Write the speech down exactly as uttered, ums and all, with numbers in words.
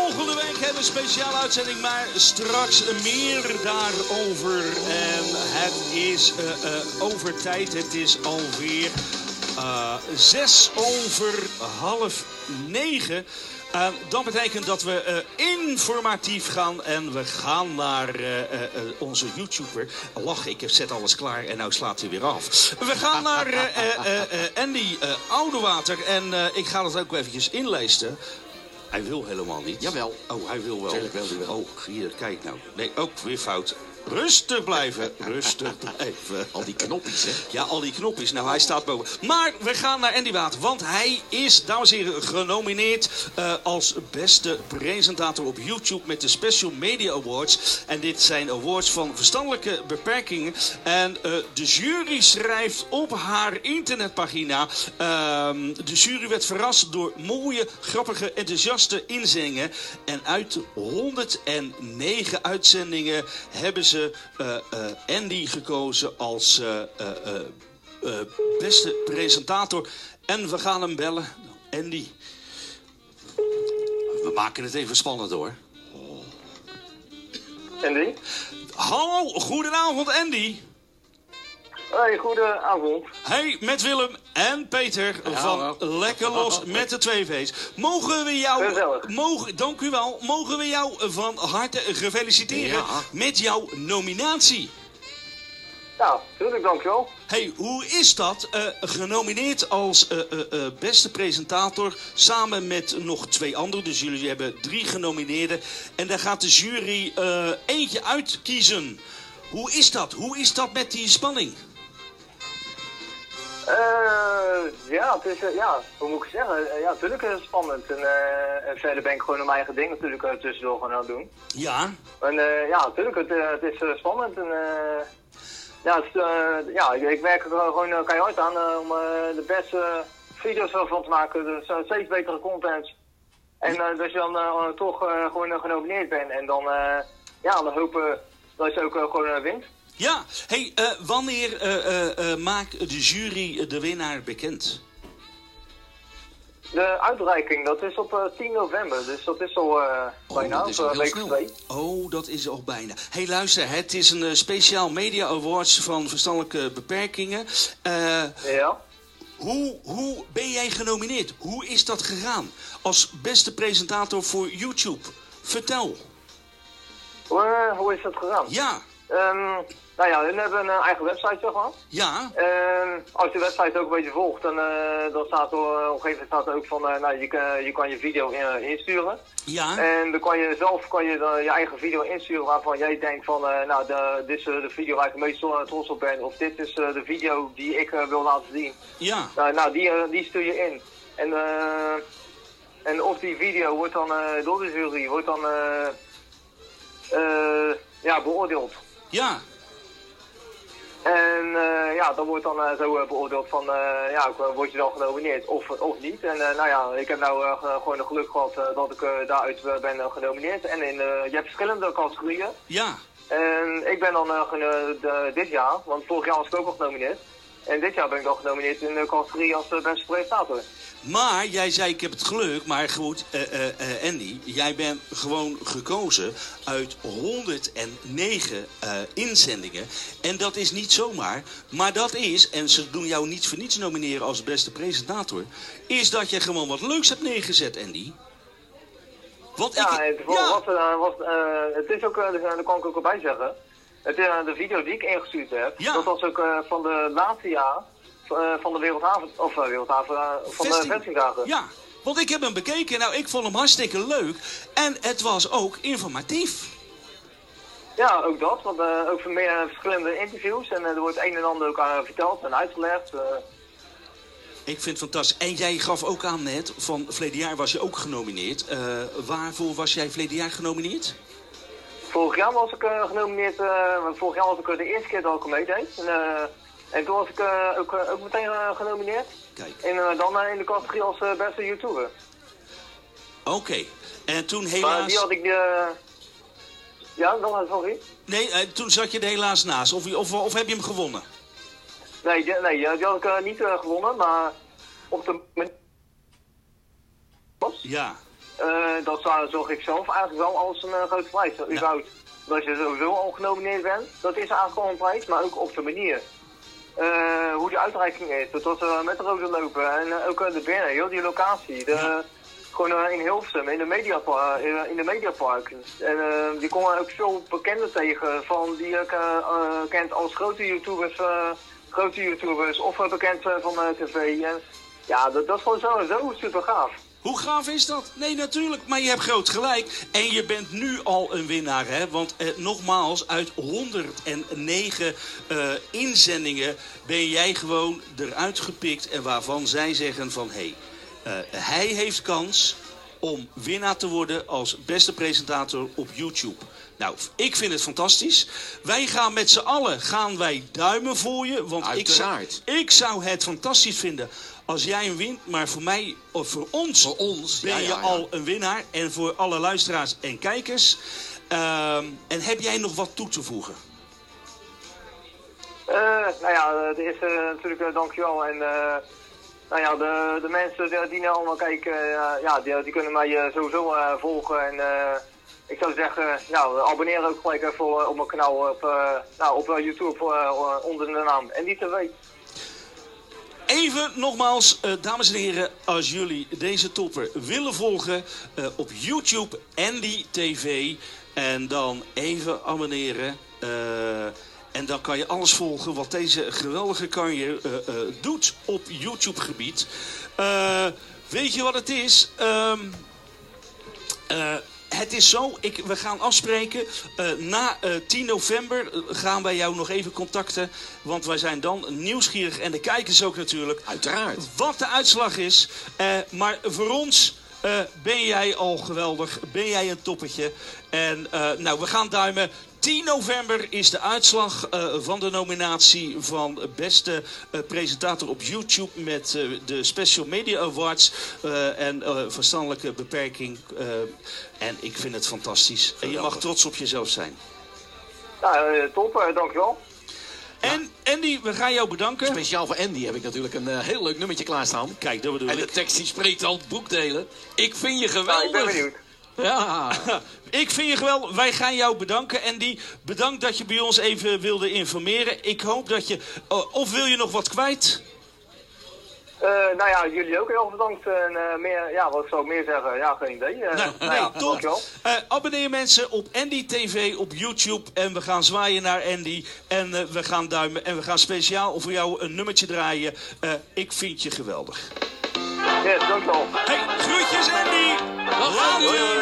Volgende week hebben we een speciale uitzending, maar straks meer daarover. En het is uh, uh, over tijd. Het is alweer uh, zes over half negen. Uh, dat betekent dat we uh, informatief gaan en we gaan naar uh, uh, uh, onze YouTuber. Lach, ik heb zet alles klaar en nou slaat hij weer af. We gaan naar uh, uh, uh, uh, Andy uh, Oudewater en uh, ik ga dat ook eventjes inlijsten. Hij wil helemaal niet. Jawel. Oh, hij wil wel. Tuurlijk wil hij wel. Oh, hier, kijk nou. Nee, ook weer fout. Rustig blijven, rustig blijven. Al die knopjes, hè? Ja, al die knopjes. Nou, hij staat boven. Maar we gaan naar Andy Water, want hij is, dames en heren, genomineerd uh, als beste presentator op YouTube met de Special Media Awards. En dit zijn awards van verstandelijke beperkingen. En uh, de jury schrijft op haar internetpagina. Uh, de jury werd verrast door mooie, grappige, enthousiaste inzendingen. En uit honderdnegen uitzendingen hebben ze ze uh, uh, Andy gekozen als uh, uh, uh, uh, beste presentator. En we gaan hem bellen. Andy. We maken het even spannend hoor. Andy? Hallo, goedenavond Andy. Hoi, goedenavond. Hey, met Willem en Peter ja, van hallo. Lekker Los met de twee V's. Mogen we jou, mogen, dank u wel, mogen we jou van harte gefeliciteren ja. met jouw nominatie. Ja, natuurlijk, dankjewel. Hey, hoe is dat? Uh, genomineerd als uh, uh, uh, beste presentator samen met nog twee anderen. Dus jullie hebben drie genomineerden. En daar gaat de jury uh, eentje uitkiezen. Hoe is dat? Hoe is dat met die spanning? Uh, ja, het is, uh, ja, hoe moet ik zeggen? Uh, ja, natuurlijk is het spannend. En, uh, en verder ben ik gewoon mijn eigen ding natuurlijk uh, tussendoor gewoon aan het doen. Ja. En uh, ja, natuurlijk, het, uh, het is uh, spannend. En, uh, ja, het, uh, ja ik, ik werk er gewoon uh, keihard aan uh, om uh, de beste video's van te maken. Dus uh, steeds betere content. En uh, dat je dan uh, toch uh, gewoon uh, genomineerd bent. En dan, uh, ja, dan hopen dat je ook uh, gewoon uh, wint. Ja, hey, uh, wanneer uh, uh, uh, maakt de jury de winnaar bekend? De uitreiking, dat is op uh, tien november, dus dat is al uh, oh, bijna, is uh, week twee. Oh, dat is al bijna. Hey, luister, het is een uh, speciaal Media Awards van verstandelijke beperkingen. Uh, ja. Hoe, hoe ben jij genomineerd? Hoe is dat gegaan? Als beste presentator voor YouTube. Vertel. Hoe, uh, hoe is dat gegaan? Ja. Um, nou ja, hun hebben een uh, eigen website zeg maar. Ja. Um, als je de website ook een beetje volgt, dan, uh, dan staat er uh, op een gegeven moment staat er ook van, uh, nou, je, kan, je kan je video in, uh, insturen. Ja. En dan kan je zelf kan je, uh, je eigen video insturen waarvan jij denkt van, uh, nou, de, dit is uh, de video waar ik het meest uh, trots op ben. Of dit is uh, de video die ik uh, wil laten zien. Ja. Uh, nou, die, uh, die stuur je in. En, uh, en of die video wordt dan uh, door de jury, wordt dan uh, uh, ja, beoordeeld. Ja. En uh, ja, dan wordt dan uh, zo uh, beoordeeld van, uh, ja, word je dan genomineerd of, of niet. En uh, nou ja, ik heb nou uh, gewoon een geluk gehad uh, dat ik uh, daaruit uh, ben uh, genomineerd. En in, uh, je hebt verschillende categorieën. Ja. En ik ben dan uh, geno- de, dit jaar, want vorig jaar was ik ook al genomineerd. En dit jaar ben ik dan genomineerd in de categorie als uh, beste presentator. Maar jij zei ik heb het geluk, maar goed, uh, uh, uh, Andy, jij bent gewoon gekozen uit honderdnegen uh, inzendingen. En dat is niet zomaar, maar dat is, en ze doen jou niet voor niets nomineren als beste presentator, is dat je gewoon wat leuks hebt neergezet, Andy. Wat ja, ik, het, ja. Was, uh, was, uh, het is ook, uh, daar kan ik ook bij zeggen, het, uh, de video die ik ingestuurd heb, ja. dat was ook uh, van de laatste jaar. Uh, van de Wereldhaven, of uh, Wereldhaven, uh, van Vesting. de vestingdagen. Ja, want ik heb hem bekeken. Nou, ik vond hem hartstikke leuk. En het was ook informatief. Ja, ook dat. Want uh, ook voor meer verschillende interviews. En uh, er wordt een en ander ook uh, verteld en uitgelegd. Uh. Ik vind het fantastisch. En jij gaf ook aan net, van verleden jaar was je ook genomineerd. Uh, waarvoor was jij verleden jaar genomineerd? Vorig jaar was ik uh, genomineerd, uh, want vorig jaar was ik uh, de eerste keer dat ik meedeed. En, uh, en toen was ik uh, ook, uh, ook meteen uh, genomineerd. Kijk. En uh, dan uh, in de categorie als uh, beste YouTuber. Oké. Okay. En toen helaas... Maar die had ik... Uh... Ja, dan sorry. Nee, uh, toen zat je er helaas naast. Of, of, of heb je hem gewonnen? Nee, die, nee, die had ik uh, niet uh, gewonnen, maar op de... Ja. Uh, dat zag ik zelf eigenlijk wel als een uh, grote prijs. Ja. Überhaupt, dat je sowieso al genomineerd bent, dat is eigenlijk al een prijs, maar ook op de manier. Uh, hoe de uitreiking is, dat was uh, met de rode lopen en uh, ook uh, de binnen, heel die locatie. De, ja. Gewoon uh, in Hilversum, in de Mediapark. In de Mediapark. En uh, die komen ook veel bekenden tegen van die ik uh, uh, kent als grote YouTubers, uh, grote YouTubers of uh, bekend uh, van uh, tv. En, ja, dat, dat is gewoon zo, zo super gaaf. Hoe gaaf is dat? Nee, natuurlijk, maar je hebt groot gelijk. En je bent nu al een winnaar, hè? Want eh, nogmaals, uit honderdnegen uh, inzendingen ben jij gewoon eruit gepikt. En waarvan zij zeggen van, hé, hey, uh, hij heeft kans om winnaar te worden als beste presentator op YouTube. Nou, ik vind het fantastisch. Wij gaan met z'n allen gaan wij duimen voor je. Want ik zou, ik zou het fantastisch vinden als jij hem wint. Maar voor mij, of voor ons, voor ons ben ja, ja, je ja. al een winnaar. En voor alle luisteraars en kijkers. Um, en heb jij nog wat toe te voegen? Uh, nou ja, de eerste uh, natuurlijk uh, dankjewel. En uh, nou ja, de, de mensen die, die nou allemaal kijken, uh, ja, die, die kunnen mij uh, sowieso uh, volgen. En uh, ik zou zeggen, nou, abonneer ook gelijk even op mijn kanaal op, uh, nou, op uh, YouTube uh, onder de naam Andy T V. Even nogmaals, uh, dames en heren, als jullie deze topper willen volgen uh, op YouTube Andy T V en dan even abonneren. Uh, en dan kan je alles volgen wat deze geweldige kanjer uh, uh, doet op YouTube gebied. Uh, weet je wat het is? Um, uh, Het is zo, ik, we gaan afspreken. Uh, na uh, tien november gaan wij jou nog even contacten. Want wij zijn dan nieuwsgierig en de kijkers ook natuurlijk. Uiteraard. Wat de uitslag is. Uh, maar voor ons uh, ben jij al geweldig. Ben jij een toppetje. En uh, nou, we gaan duimen. tien november is de uitslag uh, van de nominatie van beste uh, presentator op YouTube met uh, de Special Media Awards uh, en uh, verstandelijke beperking. Uh, en ik vind het fantastisch. En je mag trots op jezelf zijn. Nou, uh, top, uh, dankjewel. En Andy, we gaan jou bedanken. Speciaal voor Andy heb ik natuurlijk een uh, heel leuk nummertje klaarstaan. Kijk, dat bedoel ik. En de tekst die spreekt al het boekdelen. Ik vind je geweldig. Nou, ik ben benieuwd. Ja. Ik vind je geweldig. Wij gaan jou bedanken, Andy. Bedankt dat je bij ons even wilde informeren. Ik hoop dat je... Uh, of wil je nog wat kwijt? Uh, nou ja, jullie ook heel erg bedankt. En, uh, meer, ja, wat zou ik meer zeggen? Ja, geen idee. Uh, nou, nou, nee, ja, top. Uh, abonneer mensen op Andy T V op YouTube. En we gaan zwaaien naar Andy. En uh, we gaan duimen. En we gaan speciaal voor jou een nummertje draaien. Uh, ik vind je geweldig. Yes, dankjewel. Hey, groetjes Andy! We gaan nu!